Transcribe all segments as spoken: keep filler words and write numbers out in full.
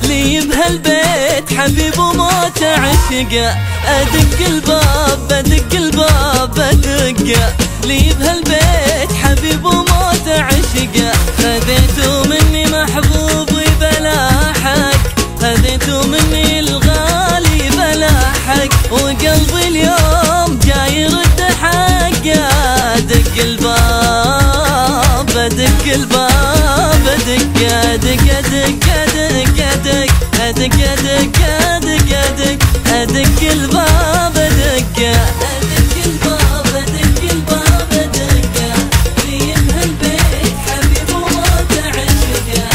لي بهالبيت حبيب وموت عشقه. ادق الباب ادق الباب ادقه، لي بهالبيت حبيب وموت عشقه. خذيتوا مني محبوبي بلا حق، خذيتوا مني الغالي بلا حق، وقلبي اليوم جاي يرد حقه. ادق الباب ادق الباب ادق ادق ادق ادق ادق ادق ادق ادق ادق ادق الباب ادق ادق الباب ادق الباب ادق، لي بهالبيت حبيب وموت عشقه.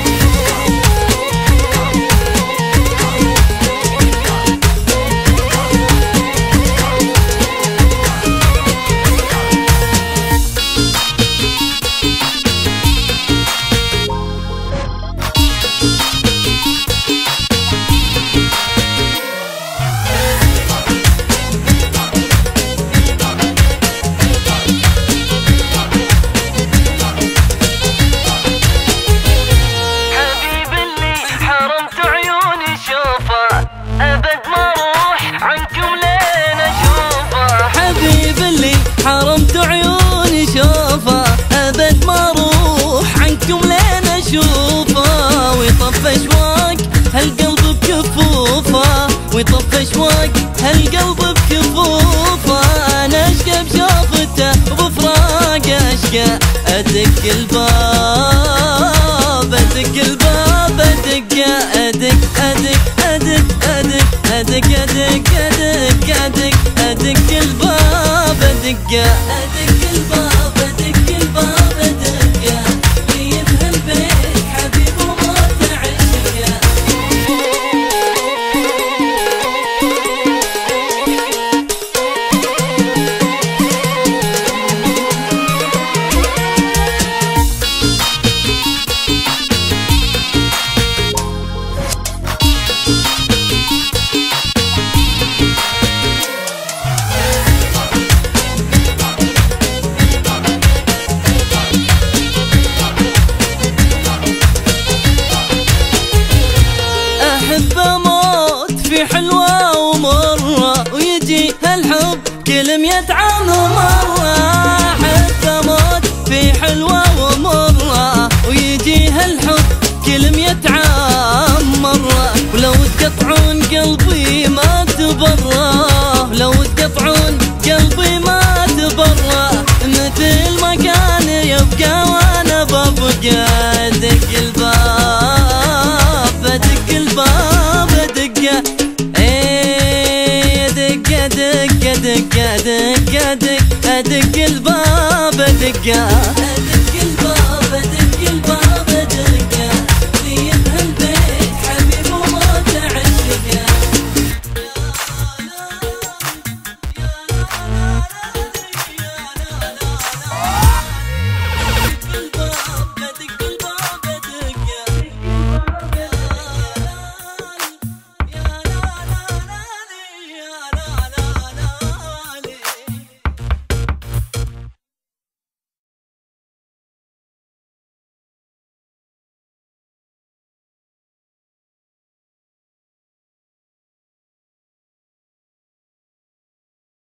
حرمت عيوني شوفه أبد ما روح عنكم لين أشوفه. ويطفى أشواق هالقلب بكفوفه، ويطفى أشواق هالقلب بكفوفه. أنا أشقى بشوفته وبفراقه أشقى. أدق الباب أدق الباب أدق أدق أدق أدق أدق أدق أدق أدق أدق أدق الباب أدق أدق الباب أدق الباب أدق، لي بهالبيت حبيب وموت عشقه. أحب أموت في حلوة ومرة، ويجي هالحب كل مية عام مرة. أحب أموت في حلوة ومرة، ويجي هالحب كل مية عام مرة. ولو تقطعون قلبي ما تبرى، لو تقطعون قلبي ما تبرى. مثل ما كان يبقى وانا ببقى. ادق الباب ادق الباب ادق، ايه ادق ادق ادق ادق ادق ادق الباب ادق.